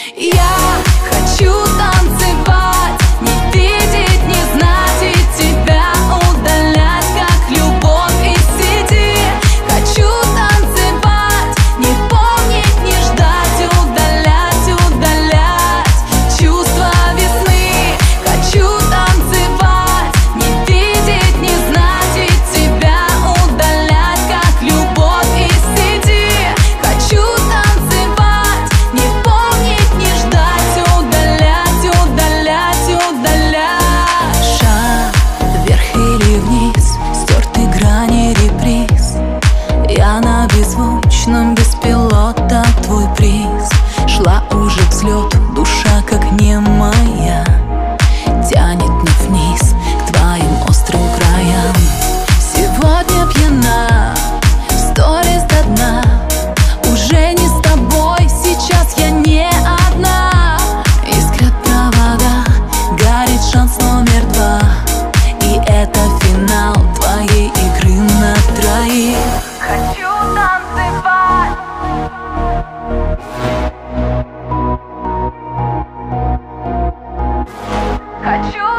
Я хочу танцевать, не видеть, не знать и тебя удалять, как любовь из сети. Хочу танцевать, не помнить, не ждать, удалять, удалять чувства весны. Хочу танцевать, не видеть, не знать и тебя удалять, как любовь из сети. Хочу танцевать, не помнить, не ждать, удалять, удалять, удалять. Шаг вверх или вниз, стертые грани, реприз. Я на беззвучном беспилота твой приз. Шла уже взлет, душа как немая тянет не вниз к твоим острым краям. Сегодня пьяна, в сторис до дна. Уже не с тобой, сейчас я не одна. Искрят провода, горит шанс номер 2. И это финал твоей игры на троих. Хочу танцевать. Хочу